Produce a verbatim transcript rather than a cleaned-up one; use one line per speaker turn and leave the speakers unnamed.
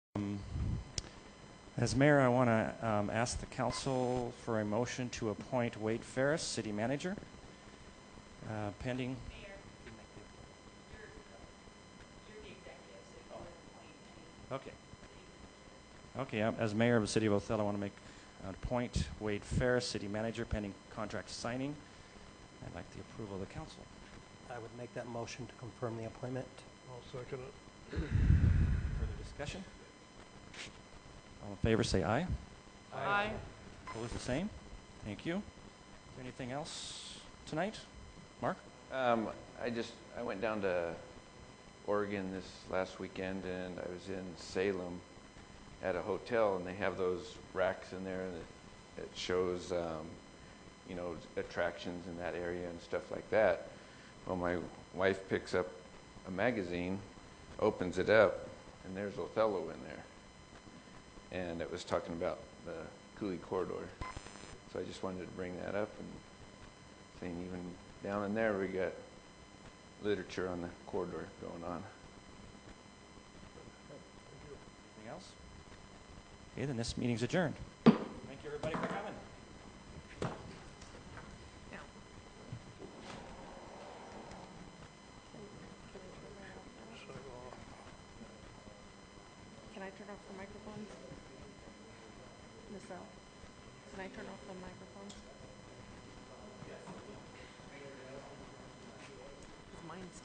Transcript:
Um, As mayor, I want to um, ask the council for a motion to appoint Wade Ferris, city manager, uh, pending. Okay. Okay, um, as mayor of the city of Othello, I want to make uh, appoint Wade Ferris, city manager, pending contract signing. I'd like the approval of the council.
I would make that motion to confirm the appointment.
I'll second it.
Further discussion? All in favor, say aye.
Aye.
Opposed, the same. Thank you. Is there anything else tonight? Mark?
Um, I just, I went down to Oregon this last weekend, and I was in Salem at a hotel, and they have those racks in there that it shows, um, you know, attractions in that area and stuff like that. Well, my wife picks up a magazine, opens it up, and there's Othello in there. And it was talking about the Cooley Corridor. So I just wanted to bring that up and saying even down in there we got literature on the corridor going on.
Anything else? Okay, then this meeting's adjourned. Thank you, everybody, for coming.
Can I turn off the microphones? Miss L, can I turn off the microphones? Yes. Mine's